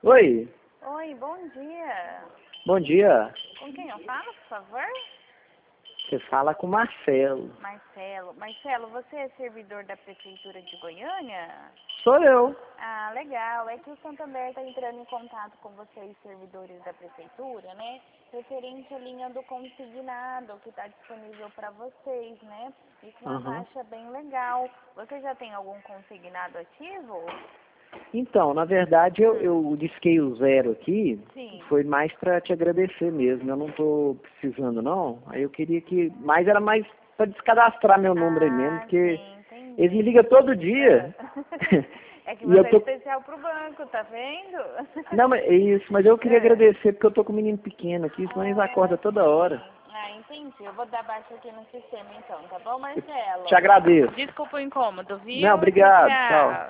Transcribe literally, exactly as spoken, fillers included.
Oi. Oi, bom dia. Bom dia. Com quem eu falo, por favor? Você fala com o Marcelo. Marcelo. Marcelo, você é servidor da Prefeitura de Goiânia? Sou eu. Ah, legal. É que o Santander está entrando em contato com vocês, servidores da Prefeitura, né? Referente à linha do consignado, que está disponível para vocês, né? E com uma Uhum. taxa bem legal. Você já tem algum consignado ativo? Então, na verdade, eu, eu disquei o zero aqui. Sim. Foi mais para te agradecer mesmo. Eu não estou precisando, não. Aí eu queria que... Mas era mais para descadastrar meu número aí mesmo, Ah, porque sim, entendi. eles me ligam todo dia. É que E eu você é tô... especial pro banco, tá vendo? Não, mas é isso. Mas eu queria É. agradecer, porque eu tô com um menino pequeno aqui, senão eles acordam toda hora. Sim. Ah, entendi. Eu vou dar baixa aqui no sistema então, tá bom, Marcelo? Te agradeço. Desculpa o incômodo, viu? Não, obrigado. Tchau. Tchau.